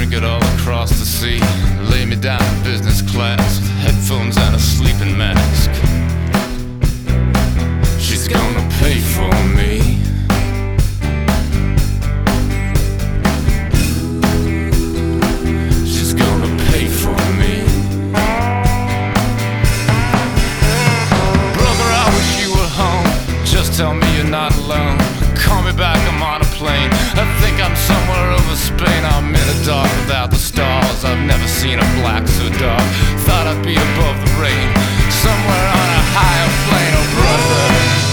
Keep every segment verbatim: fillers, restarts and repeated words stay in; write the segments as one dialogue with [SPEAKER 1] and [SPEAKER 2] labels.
[SPEAKER 1] drink it all across the sea. Lay me down in business class with headphones and a sleeping mask. She's gonna pay for me. She's gonna pay for me. Brother, I wish you were home. Just tell me you're not alone. Call me back, I'm on a plane. I think I'm somewhere over Spain. I'm in the dark without the stars. I've never seen a black so dark. Thought I'd be above the rain, somewhere on a higher plane. Oh brother,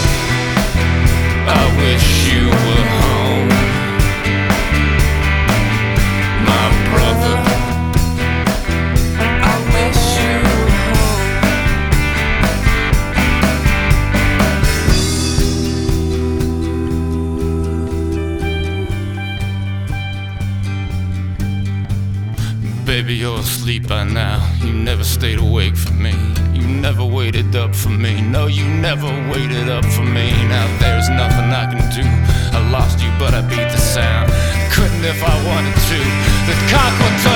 [SPEAKER 1] I wish you were home. My brother, I wish you were home. Baby, you're asleep by now. You never stayed awake for me. You never waited up for me. No, you never waited up for me. Now there's nothing I can do. I lost you, but I beat the sound. Couldn't if I wanted to. The cock would